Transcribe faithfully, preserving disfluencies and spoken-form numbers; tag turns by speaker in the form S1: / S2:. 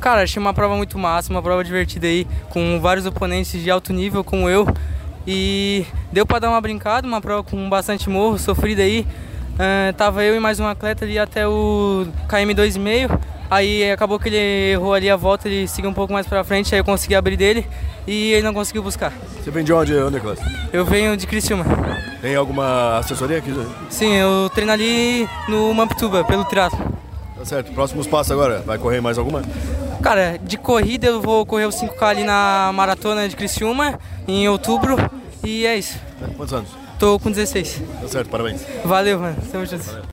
S1: Cara, achei uma prova muito massa, uma prova divertida aí, com vários oponentes de alto nível como eu. E deu pra dar uma brincada, uma prova com bastante morro, sofrida aí. Uh, tava eu e mais um atleta ali até o K M dois vírgula cinco. Aí acabou que ele errou ali a volta, ele seguiu um pouco mais pra frente, aí eu consegui abrir dele e ele não conseguiu buscar.
S2: Você vem de onde, Nicolas?
S1: Eu venho de Criciúma.
S2: Tem alguma assessoria aqui?
S1: Sim, eu treino ali no Mamptuba, pelo triatlo.
S2: Tá certo. Próximos passos agora, vai correr mais alguma?
S1: Cara, de corrida eu vou correr os cinco K ali na maratona de Criciúma em outubro e é isso.
S2: Quantos anos?
S1: Tô com dezesseis.
S2: Tá certo, parabéns.
S1: Valeu, mano. Tamo junto. Valeu.